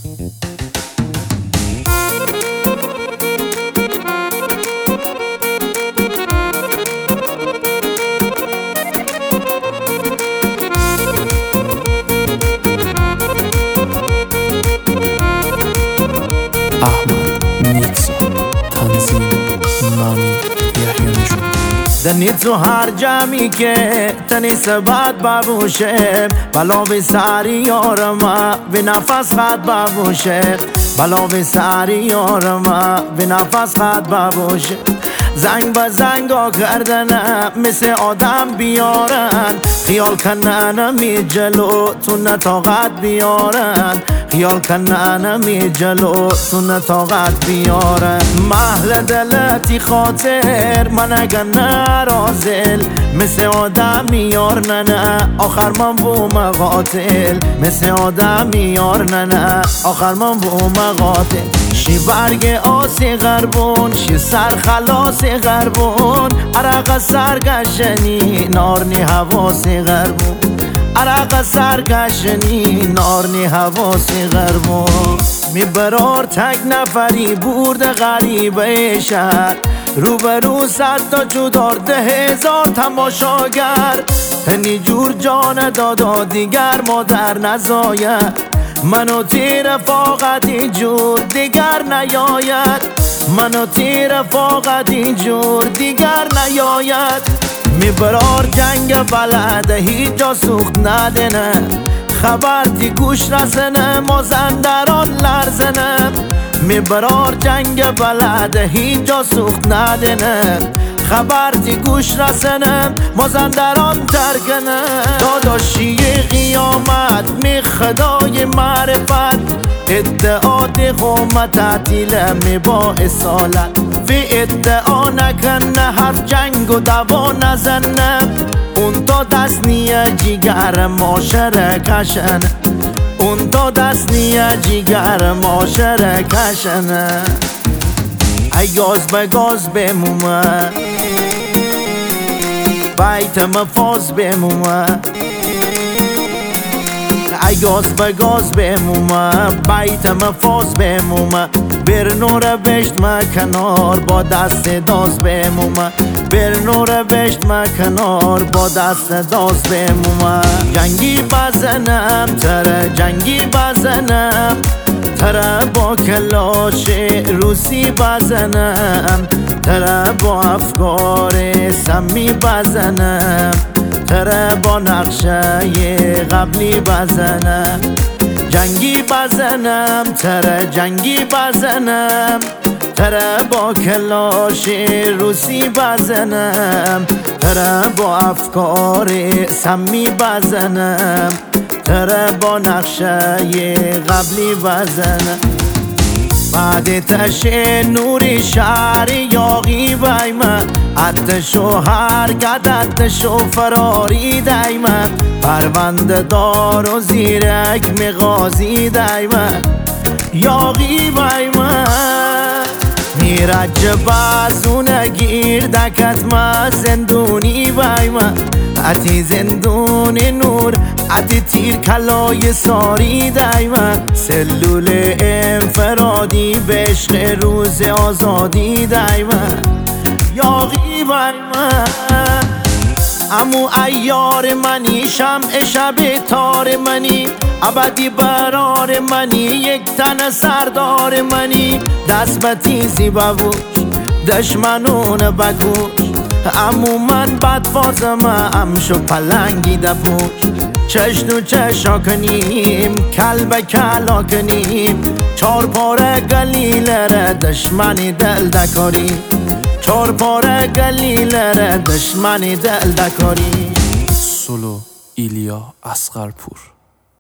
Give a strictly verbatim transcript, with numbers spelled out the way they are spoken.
احمد نیکسا تنظیم نامی یحیی نجوم دنی تو هر جمعی که تنی سبت ببوشه بلا به سری یارم به نفس خط ببوشه بلا به سری یارم به نفس خط ببوشه زنگ به زنگا کردنم مثل آدم بیارن خیال کننم می جلو تو نتاقت بیارن خیال کننم می جلو تو نتاقت بیارن محل دلتی خاطر من اگر نرازل مثل آدم میار نه نه آخر من بوم قاتل مثل آدم میار نه نه آخر من بوم قاتل شی برگ آسی غربون شی سر خلاص غربون عرق سرگشنی نارنی حواسی غربون عرق سرگشنی نارنی حواسی غربون می برار تک نفری برد غریبه شهر روبرو صد تا جودار ده هزار تماشاگر تنی جور جان دادا دیگر مادر نزاید منو تیر فاقت اینجور دیگر نیاید منو تیر فاقت اینجور دیگر نیاید میبرار جنگ بلده هیچ جا سوخت ندنه خبر تی گوش رسنه مازندران لرزنه میبرار جنگ بلده هیچ جا سوخت ندنه خبر تی گوش رسنه مازندران ترکنه داداشی قیامت می خدای معرفت ادعاد قومت تعطیل می با اصالت فی ادعا نکنه حرف جنگ و دوا نزنه اون تا دست نیه جیگر معاشره کشنه اون تا دست نیه جیگر معاشره کشنه ای گاز به گاز بمومه بیت مفاز بمومه ای گاز به گاز بمومه بیت مفاز بمومه بر نور بشت کنار با دست داز بمومه بر نور بشت کنار با دست داز بمومه جنگی بزنم تره جنگی بزنم تره با کلاش روسی بزنم تره با افکار سمی بزنم تره با نقشه قبلی بزنم جنگی بزنم تره جنگی بزنم تره با کلاش روسی بزنم تره با افکار سمی بزنم تره با نقشه قبلی بزنم بعد تش نوری شهر یاقی بایمه اتشو حرکت اتشو فراری دایمه پرونده دار و زیرک مغازی دایمه یاقی بایمه میرج بازونه گیر دکت ما زندونی بایمه اتی زندون نور اتی تیر کلای ساری دایمه سلول انفرادی به عشق روز آزادی دایمه یاقی بایمه امو ایار منی شمع شب تار منی ابدی برار منی یک تن سردار منی دست به تیزی ببوش دشمنون بکوش امو من بد فازمه امشو پلنگی دبوش چشن و چشا کنیم کل به کلا کنیم چار پاره گلیلره دشمنی دل دکاری چار پاره گلیلره دشمنی دل دکاری سولو ایلیا اصغرپور.